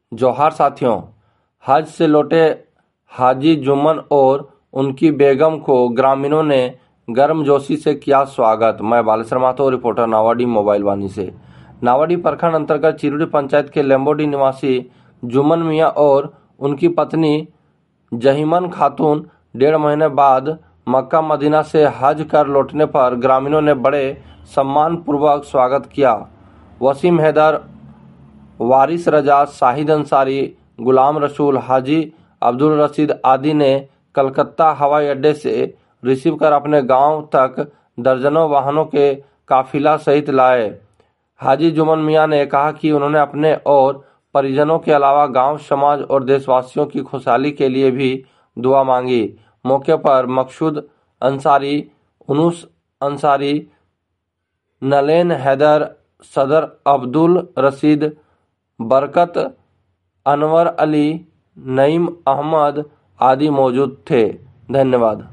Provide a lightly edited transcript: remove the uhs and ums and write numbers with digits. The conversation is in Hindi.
जोहार साथियों, हज से लौटे हाजी जुम्मन और उनकी बेगम को ग्रामीणों ने गर्मजोशी से किया स्वागत। मैं बाल शर्मा तो रिपोर्टर नावाडी मोबाइल वाणी से। नावाडी प्रखंड अंतर्गत चिरुडी पंचायत के लेम्बोडी निवासी जुम्मन मियां और उनकी पत्नी जहीमन खातून 1.5 महीने बाद मक्का मदीना से हज कर लौटने पर ग्रामीणों ने बड़े सम्मान पूर्वक स्वागत किया। वसीम हैदर, वारिस रजा, शाहिद अंसारी, गुलाम रसूल, हाजी अब्दुल रशीद आदि ने कलकत्ता हवाई अड्डे से रिसीव कर अपने गांव तक दर्जनों वाहनों के काफिला सहित लाए। हाजी जुम्मन मियां ने कहा कि उन्होंने अपने और परिजनों के अलावा गांव, समाज और देशवासियों की खुशहाली के लिए भी दुआ मांगी। मौके पर मकसूद अंसारी, उनुस अंसारी, नलेन हैदर, सदर अब्दुल रशीद, बरकत, अनवर अली, नईम अहमद आदि मौजूद थे। धन्यवाद।